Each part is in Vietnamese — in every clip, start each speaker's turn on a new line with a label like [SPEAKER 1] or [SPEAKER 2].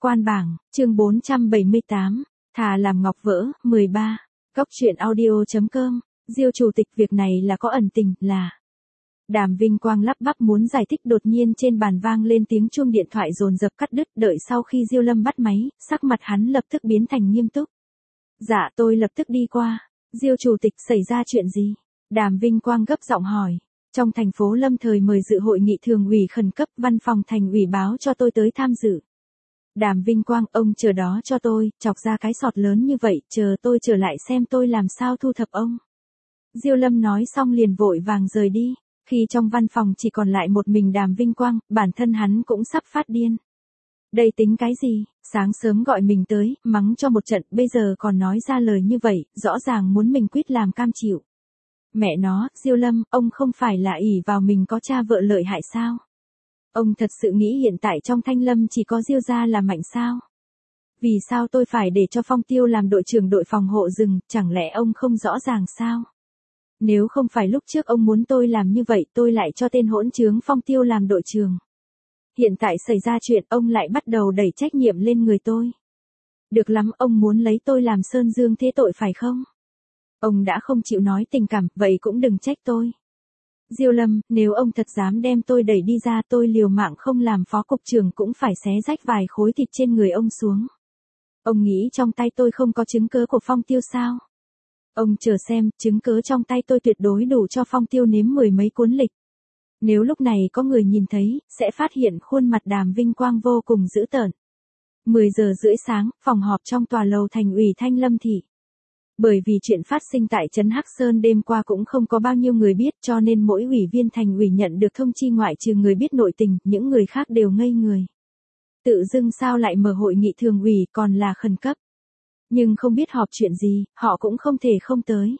[SPEAKER 1] Quan bảng, chương 478, thà làm ngọc vỡ, 13. Cóc truyện audio.com, Diêu chủ tịch việc này là có ẩn tình, là. Đàm Vinh Quang lắp bắp muốn giải thích, đột nhiên trên bàn vang lên tiếng chuông điện thoại dồn dập cắt đứt, đợi sau khi Diêu Lâm bắt máy, sắc mặt hắn lập tức biến thành nghiêm túc. Dạ tôi lập tức đi qua. Diêu chủ tịch xảy ra chuyện gì? Đàm Vinh Quang gấp giọng hỏi. Trong thành phố lâm thời mời dự hội nghị thường ủy khẩn cấp, văn phòng thành ủy báo cho tôi tới tham dự. Đàm Vinh Quang, ông chờ đó cho tôi, chọc ra cái sọt lớn như vậy, chờ tôi trở lại xem tôi làm sao thu thập ông. Diêu Lâm nói xong liền vội vàng rời đi. Khi trong văn phòng chỉ còn lại một mình Đàm Vinh Quang, bản thân hắn cũng sắp phát điên. Đây tính cái gì, sáng sớm gọi mình tới, mắng cho một trận, bây giờ còn nói ra lời như vậy, rõ ràng muốn mình quýt làm cam chịu. Mẹ nó, Diêu Lâm, ông không phải là ỷ vào mình có cha vợ lợi hại sao? Ông thật sự nghĩ hiện tại trong Thanh Lâm chỉ có Diêu gia là mạnh sao? Vì sao tôi phải để cho Phong Tiêu làm đội trưởng đội phòng hộ rừng, chẳng lẽ ông không rõ ràng sao? Nếu không phải lúc trước ông muốn tôi làm như vậy, tôi lại cho tên hỗn trướng Phong Tiêu làm đội trưởng. Hiện tại xảy ra chuyện, ông lại bắt đầu đẩy trách nhiệm lên người tôi. Được lắm, ông muốn lấy tôi làm sơn dương thế tội phải không? Ông đã không chịu nói tình cảm, vậy cũng đừng trách tôi. Diêu Lâm, nếu ông thật dám đem tôi đẩy đi ra, tôi liều mạng không làm phó cục trưởng cũng phải xé rách vài khối thịt trên người ông xuống. Ông nghĩ trong tay tôi không có chứng cớ của Phong Tiêu sao? Ông chờ xem, chứng cớ trong tay tôi tuyệt đối đủ cho Phong Tiêu nếm 10 mấy cuốn lịch. Nếu lúc này có người nhìn thấy, sẽ phát hiện khuôn mặt Đàm Vinh Quang vô cùng dữ tợn. 10 giờ rưỡi sáng, phòng họp trong tòa lầu thành ủy Thanh Lâm thị. Bởi vì chuyện phát sinh tại trấn Hắc Sơn đêm qua cũng không có bao nhiêu người biết, cho nên mỗi ủy viên thành ủy nhận được thông chi ngoại trừ người biết nội tình, những người khác đều ngây người. Tự dưng sao lại mở hội nghị thường ủy, còn là khẩn cấp. Nhưng không biết họp chuyện gì, họ cũng không thể không tới.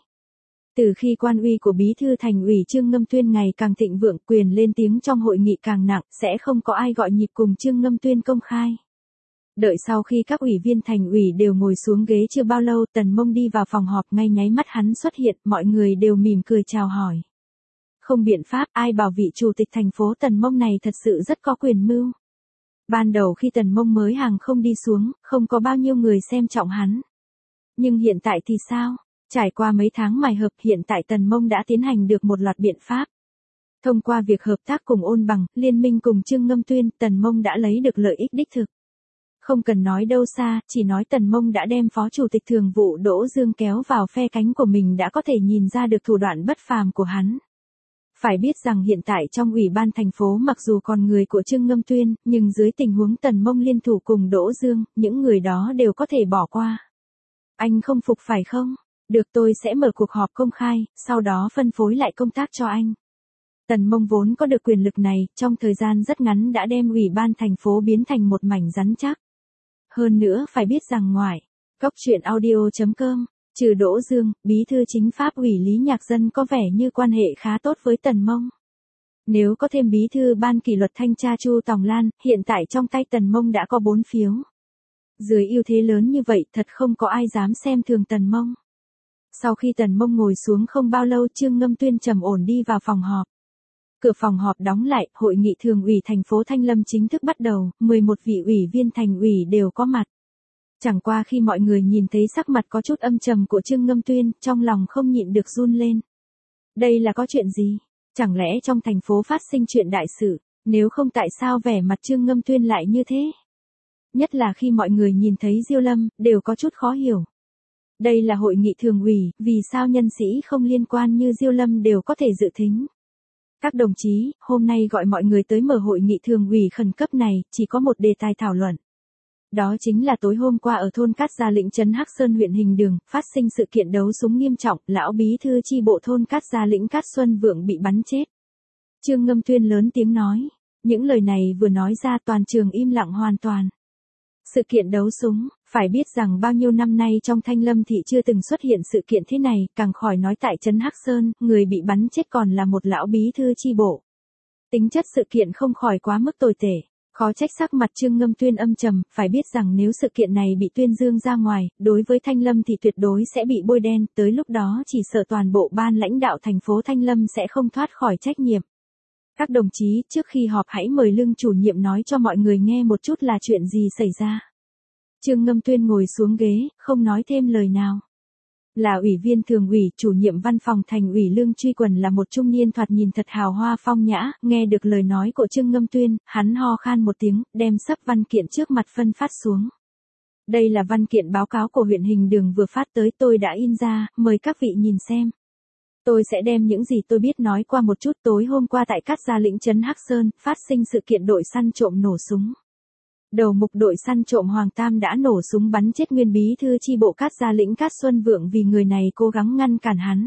[SPEAKER 1] Từ khi quan uy của bí thư thành ủy Trương Ngâm Tuyên ngày càng thịnh vượng, quyền lên tiếng trong hội nghị càng nặng, sẽ không có ai gọi nhịp cùng Trương Ngâm Tuyên công khai. Đợi sau khi các ủy viên thành ủy đều ngồi xuống ghế chưa bao lâu, Tần Mông đi vào phòng họp, ngay nháy mắt hắn xuất hiện, mọi người đều mỉm cười chào hỏi. Không biện pháp, ai bảo vị chủ tịch thành phố Tần Mông này thật sự rất có quyền mưu. Ban đầu khi Tần Mông mới hàng không đi xuống, không có bao nhiêu người xem trọng hắn. Nhưng hiện tại thì sao? Trải qua mấy tháng mài hợp, hiện tại Tần Mông đã tiến hành được một loạt biện pháp. Thông qua việc hợp tác cùng Ôn Bằng, liên minh cùng Trương Ngâm Tuyên, Tần Mông đã lấy được lợi ích đích thực. Không cần nói đâu xa, chỉ nói Tần Mông đã đem Phó Chủ tịch Thường vụ Đỗ Dương kéo vào phe cánh của mình đã có thể nhìn ra được thủ đoạn bất phàm của hắn. Phải biết rằng hiện tại trong ủy ban thành phố mặc dù còn người của Trương Ngâm Tuyên, nhưng dưới tình huống Tần Mông liên thủ cùng Đỗ Dương, những người đó đều có thể bỏ qua. Anh không phục phải không? Được, tôi sẽ mở cuộc họp công khai, sau đó phân phối lại công tác cho anh. Tần Mông vốn có được quyền lực này, trong thời gian rất ngắn đã đem ủy ban thành phố biến thành một mảnh rắn chắc. Hơn nữa phải biết rằng ngoài Cóc truyện audio.com, trừ Đỗ Dương, bí thư chính pháp ủy Lý Nhạc Dân có vẻ như quan hệ khá tốt với Tần Mông. Nếu có thêm bí thư ban kỷ luật thanh tra Chu Tòng Lan, hiện tại trong tay Tần Mông đã có 4 phiếu. Dưới ưu thế lớn như vậy, thật không có ai dám xem thường Tần Mông. Sau khi Tần Mông ngồi xuống không bao lâu, Trương Ngâm Tuyên trầm ổn đi vào phòng họp. Cửa phòng họp đóng lại, hội nghị thường ủy thành phố Thanh Lâm chính thức bắt đầu, 11 vị ủy viên thành ủy đều có mặt. Chẳng qua khi mọi người nhìn thấy sắc mặt có chút âm trầm của Trương Ngâm Tuyên, trong lòng không nhịn được run lên. Đây là có chuyện gì? Chẳng lẽ trong thành phố phát sinh chuyện đại sự? Nếu không tại sao vẻ mặt Trương Ngâm Tuyên lại như thế? Nhất là khi mọi người nhìn thấy Diêu Lâm, đều có chút khó hiểu. Đây là hội nghị thường ủy, vì sao nhân sĩ không liên quan như Diêu Lâm đều có thể dự thính? Các đồng chí, hôm nay gọi mọi người tới mở hội nghị thường ủy khẩn cấp này, chỉ có một đề tài thảo luận. Đó chính là tối hôm qua ở thôn Cát Gia Lĩnh trấn Hắc Sơn huyện Hình Đường, phát sinh sự kiện đấu súng nghiêm trọng, lão bí thư chi bộ thôn Cát Gia Lĩnh Cát Xuân Vượng bị bắn chết. Trương Ngâm Tuyên lớn tiếng nói, những lời này vừa nói ra toàn trường im lặng hoàn toàn. Sự kiện đấu súng, phải biết rằng bao nhiêu năm nay trong Thanh Lâm thị chưa từng xuất hiện sự kiện thế này, càng khỏi nói tại trấn Hắc Sơn, người bị bắn chết còn là một lão bí thư chi bộ. Tính chất sự kiện không khỏi quá mức tồi tệ, khó trách sắc mặt Trương Ngâm Tuyên âm trầm, phải biết rằng nếu sự kiện này bị tuyên dương ra ngoài, đối với Thanh Lâm thì tuyệt đối sẽ bị bôi đen, tới lúc đó chỉ sợ toàn bộ ban lãnh đạo thành phố Thanh Lâm sẽ không thoát khỏi trách nhiệm. Các đồng chí, trước khi họp hãy mời Lương chủ nhiệm nói cho mọi người nghe một chút là chuyện gì xảy ra. Trương Ngâm Tuyên ngồi xuống ghế, không nói thêm lời nào. Là ủy viên thường ủy, chủ nhiệm văn phòng thành ủy Lương Truy Quần là một trung niên thoạt nhìn thật hào hoa phong nhã, nghe được lời nói của Trương Ngâm Tuyên, hắn ho khan một tiếng, đem sấp văn kiện trước mặt phân phát xuống. Đây là văn kiện báo cáo của huyện Hình Đường vừa phát tới, tôi đã in ra, mời các vị nhìn xem. Tôi sẽ đem những gì tôi biết nói qua một chút. Tối hôm qua tại Cát Gia Lĩnh trấn Hắc Sơn, phát sinh sự kiện đội săn trộm nổ súng. Đầu mục đội săn trộm Hoàng Tam đã nổ súng bắn chết nguyên bí thư chi bộ Cát Gia Lĩnh Cát Xuân Vượng vì người này cố gắng ngăn cản hắn.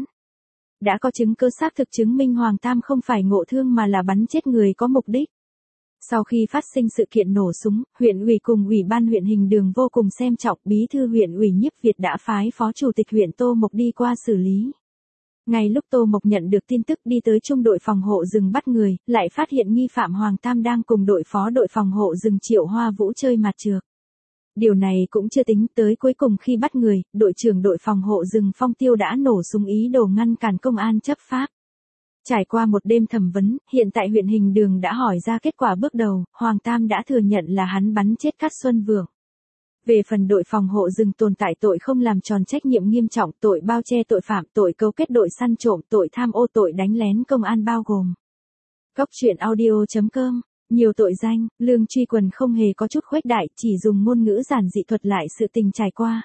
[SPEAKER 1] Đã có chứng cứ xác thực chứng minh Hoàng Tam không phải ngộ thương mà là bắn chết người có mục đích. Sau khi phát sinh sự kiện nổ súng, huyện ủy cùng ủy ban huyện Hình Đường vô cùng xem trọng, bí thư huyện ủy Nhiếp Việt đã phái phó chủ tịch huyện Tô Mộc đi qua xử lý. Ngay lúc Tô Mộc nhận được tin tức đi tới trung đội phòng hộ rừng bắt người, lại phát hiện nghi phạm Hoàng Tam đang cùng đội phó đội phòng hộ rừng Triệu Hoa Vũ chơi mặt trược. Điều này cũng chưa tính tới cuối cùng khi bắt người, đội trưởng đội phòng hộ rừng Phong Tiêu đã nổ súng ý đồ ngăn cản công an chấp pháp. Trải qua một đêm thẩm vấn, hiện tại huyện Hình Đường đã hỏi ra kết quả bước đầu, Hoàng Tam đã thừa nhận là hắn bắn chết Cát Xuân Vượng. Về phần đội phòng hộ rừng tồn tại tội không làm tròn trách nhiệm nghiêm trọng, tội bao che tội phạm, tội cấu kết đội săn trộm, tội tham ô, tội đánh lén công an bao gồm. Góc truyện audio.com, nhiều tội danh, Lương Truy Quần không hề có chút khuếch đại, chỉ dùng ngôn ngữ giản dị thuật lại sự tình trải qua.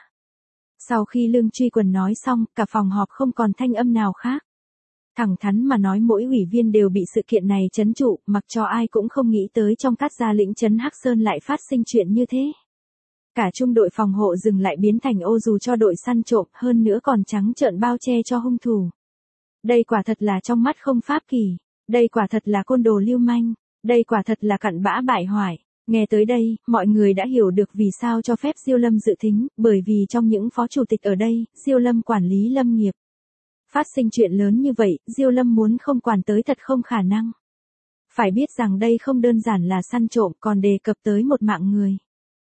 [SPEAKER 1] Sau khi Lương Truy Quần nói xong, cả phòng họp không còn thanh âm nào khác. Thẳng thắn mà nói mỗi ủy viên đều bị sự kiện này trấn trụ, mặc cho ai cũng không nghĩ tới trong Cát Gia Lĩnh trấn Hắc Sơn lại phát sinh chuyện như thế. Cả trung đội phòng hộ rừng lại biến thành ô dù cho đội săn trộm, hơn nữa còn trắng trợn bao che cho hung thủ. Đây quả thật là trong mắt không pháp kỳ, đây quả thật là côn đồ lưu manh, đây quả thật là cặn bã bại hoại. Nghe tới đây, mọi người đã hiểu được vì sao cho phép Diêu Lâm dự thính, bởi vì trong những phó chủ tịch ở đây, Diêu Lâm quản lý lâm nghiệp. Phát sinh chuyện lớn như vậy, Diêu Lâm muốn không quản tới thật không khả năng. Phải biết rằng đây không đơn giản là săn trộm, còn đề cập tới một mạng người.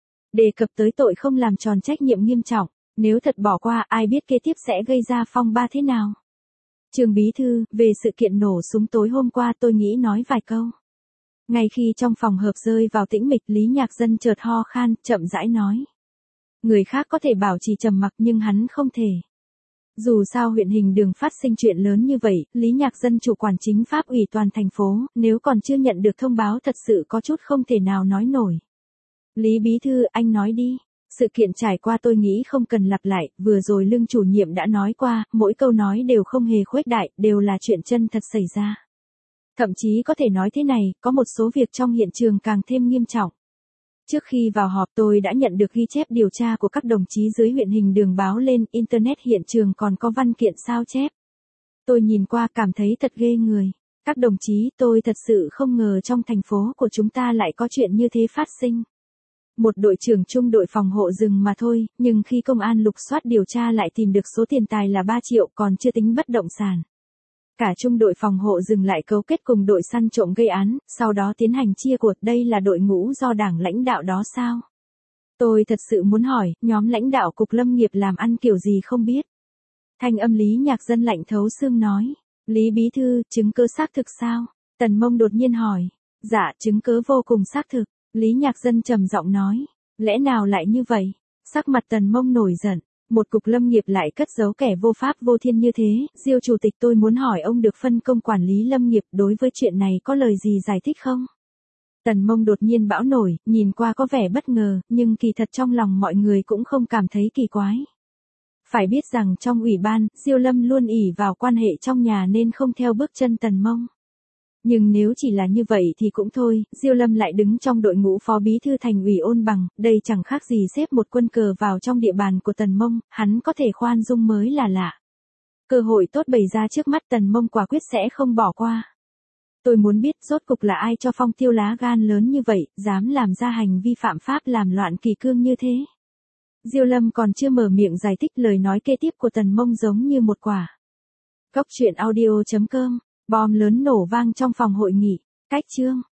[SPEAKER 1] Đề cập tới tội không làm tròn trách nhiệm nghiêm trọng, nếu thật bỏ qua ai biết kế tiếp sẽ gây ra phong ba thế nào. Trương Bí Thư, về sự kiện nổ súng tối hôm qua tôi nghĩ nói vài câu. Ngay khi trong phòng họp rơi vào tĩnh mịch, Lý Nhạc Dân chợt ho khan, chậm rãi nói. Người khác có thể bảo trì trầm mặc nhưng hắn không thể. Dù sao huyện Hình Đường phát sinh chuyện lớn như vậy, Lý Nhạc Dân chủ quản chính pháp ủy toàn thành phố, nếu còn chưa nhận được thông báo thật sự có chút không thể nào nói nổi. Lý Bí Thư, anh nói đi. Sự kiện trải qua tôi nghĩ không cần lặp lại, vừa rồi Lương chủ nhiệm đã nói qua, mỗi câu nói đều không hề khuếch đại, đều là chuyện chân thật xảy ra. Thậm chí có thể nói thế này, có một số việc trong hiện trường càng thêm nghiêm trọng. Trước khi vào họp tôi đã nhận được ghi chép điều tra của các đồng chí dưới huyện Hình Đường báo lên, Internet hiện trường còn có văn kiện sao chép. Tôi nhìn qua cảm thấy thật ghê người. Các đồng chí, tôi thật sự không ngờ trong thành phố của chúng ta lại có chuyện như thế phát sinh. Một đội trưởng trung đội phòng hộ rừng mà thôi, nhưng khi công an lục soát điều tra lại tìm được số tiền tài là 3 triệu còn chưa tính bất động sản. Cả trung đội phòng hộ rừng lại cấu kết cùng đội săn trộm gây án, sau đó tiến hành chia của, đây là đội ngũ do đảng lãnh đạo đó sao? Tôi thật sự muốn hỏi, nhóm lãnh đạo cục lâm nghiệp làm ăn kiểu gì không biết? Thanh âm Lý Nhạc Dân lạnh thấu xương nói. Lý Bí Thư, chứng cứ xác thực sao? Tần Mông đột nhiên hỏi. Dạ, chứng cứ vô cùng xác thực. Lý Nhạc Dân trầm giọng nói. Lẽ nào lại như vậy? Sắc mặt Tần Mông nổi giận. Một cục lâm nghiệp lại cất giấu kẻ vô pháp vô thiên như thế, Diêu chủ tịch tôi muốn hỏi ông được phân công quản lý lâm nghiệp đối với chuyện này có lời gì giải thích không? Tần Mông đột nhiên bão nổi, nhìn qua có vẻ bất ngờ, nhưng kỳ thật trong lòng mọi người cũng không cảm thấy kỳ quái. Phải biết rằng trong ủy ban, Diêu Lâm luôn ỷ vào quan hệ trong nhà nên không theo bước chân Tần Mông. Nhưng nếu chỉ là như vậy thì cũng thôi, Diêu Lâm lại đứng trong đội ngũ phó bí thư thành ủy Ôn Bằng, đây chẳng khác gì xếp một quân cờ vào trong địa bàn của Tần Mông, hắn có thể khoan dung mới là lạ. Cơ hội tốt bày ra trước mắt Tần Mông quả quyết sẽ không bỏ qua. Tôi muốn biết rốt cục là ai cho Phong Tiêu lá gan lớn như vậy, dám làm ra hành vi phạm pháp làm loạn kỷ cương như thế. Diêu Lâm còn chưa mở miệng giải thích, lời nói kế tiếp của Tần Mông giống như một quả. Góc truyện audio.com. Bom lớn nổ vang trong phòng hội nghị. Cách chương.